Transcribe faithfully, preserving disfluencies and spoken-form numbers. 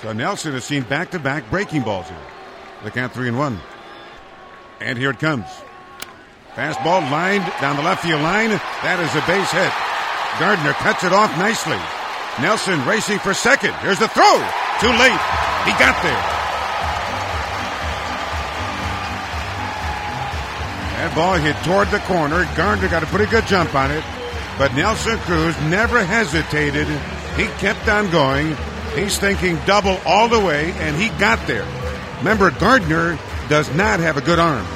So Nelson has seen back-to-back breaking balls here. The count three and one. And here it comes. Fastball lined down the left field line. That is a base hit. Gardner cuts it off nicely. Nelson racing for second. Here's the throw. Too late. He got there. That ball hit toward the corner. Gardner got a pretty good jump on it. But Nelson Cruz never hesitated. He kept on going. He's thinking double all the way, and he got there. Remember, Gardner does not have a good arm.